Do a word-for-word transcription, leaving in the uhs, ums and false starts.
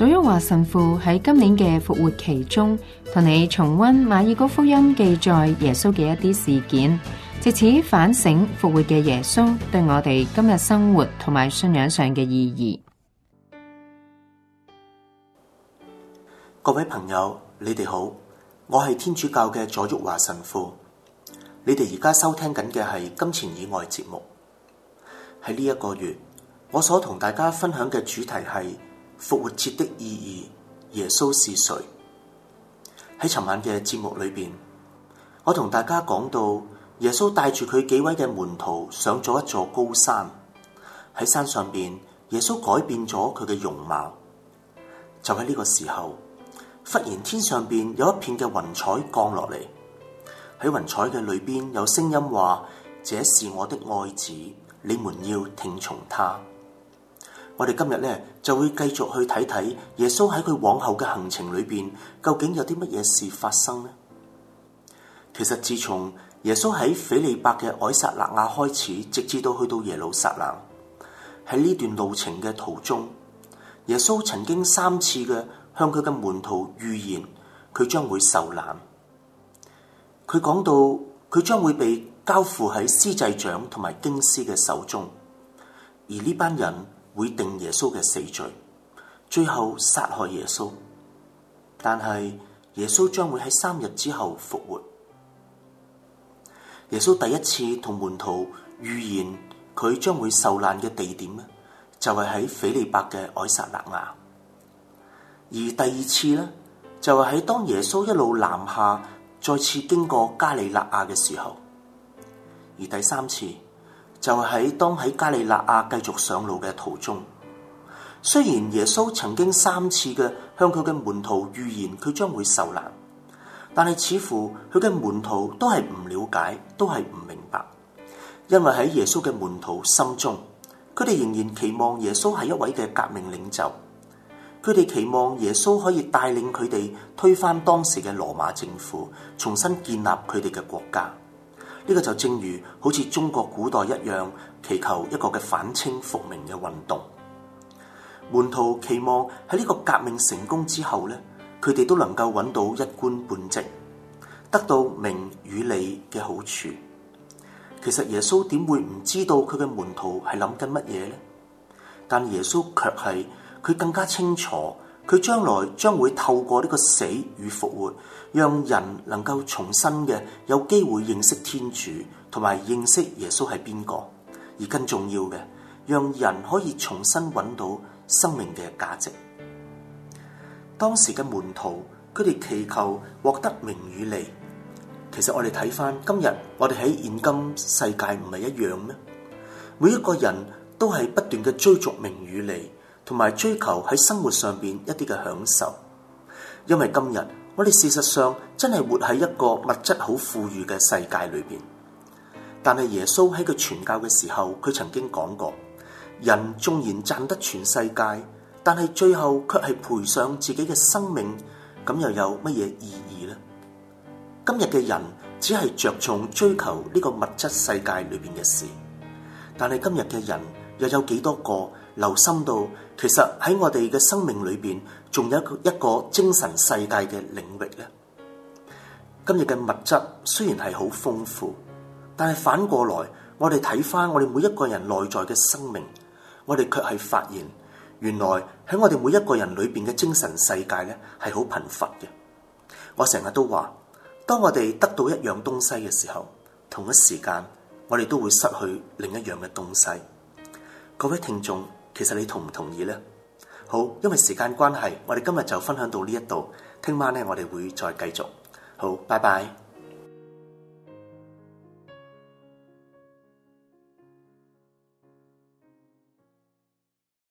祖旭華神父喺今年嘅復活期中，同你重溫馬爾谷福音記載耶穌嘅一啲事件，藉此反省復活嘅耶穌對我哋今日生活同埋信仰上嘅意義。 各位朋友，你哋好，我係天主教嘅佐旭華神父。你哋而家收聽緊嘅係金錢以外節目。喺呢一個月，我所同大家分享嘅主題係復活節的意義，耶穌是誰？喺尋晚嘅節目裏邊，我同大家講到耶穌帶住佢幾位嘅門徒上咗一座高山，喺山上邊，耶穌改變咗佢嘅容貌。就喺呢個時候，忽然天上邊有一片嘅雲彩降落嚟，喺雲彩嘅裏邊有聲音話：這是我的愛子，你們要聽從他。我哋今日咧就會繼續去睇睇耶穌喺佢往後嘅行程裏邊，究竟有啲乜嘢事發生呢？其實自從耶穌喺斐理伯嘅凱撒勒雅開始，直至到去到耶路撒冷，喺呢段路程嘅途中，耶穌曾經三次嘅向佢嘅門徒預言佢將會受難。佢講到佢將會被交付喺司祭長同埋經師嘅手中，而呢班人會定耶穌嘅死罪，最後殺害耶穌。但係耶穌將會喺三日之後復活。耶穌第一次同門徒預言佢將會受難嘅地點呢，就係喺斐理伯嘅凱撒勒雅。而第二次呢，就係喺當耶穌一路南下，再次經過加里肋亞嘅時候。而第三次就係喺當喺加里肋亞繼續上路嘅途中。雖然耶穌曾經三次嘅向佢嘅門徒預言佢將會受難，但係似乎佢嘅門徒都係唔了解，都係唔明白。因為喺耶穌嘅門徒心中，佢哋仍然期望耶穌係一位嘅革命領袖，佢哋期望耶穌可以帶領佢哋推翻當時嘅羅馬政府，重新建立佢哋嘅國家。呢個就正如好似中國古代一樣，祈求一個嘅反清復明嘅運動。門徒期望喺呢個革命成功之後咧，佢哋都能夠揾到一官半職，得到名與利嘅好處。其實耶穌點會唔知道佢嘅門徒係諗緊乜嘢呢？但耶穌卻係佢更加清楚，佢將來將會透過呢個死與復活，讓人能夠重新嘅有機會認識天主，同埋認識耶穌係邊個。而更重要嘅，讓人可以重新揾到生命嘅價值。當時嘅門徒，佢哋祈求獲得名與利。其實我哋睇翻今日，我哋喺現今世界唔係一樣咩？每一個人都係不斷嘅追逐名與利，同埋追求喺生活上邊一啲嘅享受。因為今日我哋事實上真係活喺一個物質好富裕嘅世界裏邊。但係耶穌喺佢傳教嘅時候，佢曾經講過：人縱然賺得全世界，但係最後卻係賠上自己嘅生命，咁又有乜嘢意義呢？今日嘅人只係着重追求呢個物質世界裏邊嘅事，但係今日嘅人又有幾多個留心到，其實喺我哋嘅生命裏邊，仲有一個精神世界嘅領域呢？今日嘅物質雖然係好豐富，但係反過來，我哋睇翻我哋每一個人內在嘅生命，我哋卻係發現，原來喺我哋每一個人裏邊嘅精神世界咧係好貧乏嘅。我成日都話，當我哋得到一樣東西嘅時候，同一時間我哋都會失去另一樣嘅東西。各位聽眾，其實你同唔同意呢？好，因為時間關係，我哋今日就分享到呢一度，聽晚咧我哋會再繼續。好，拜拜。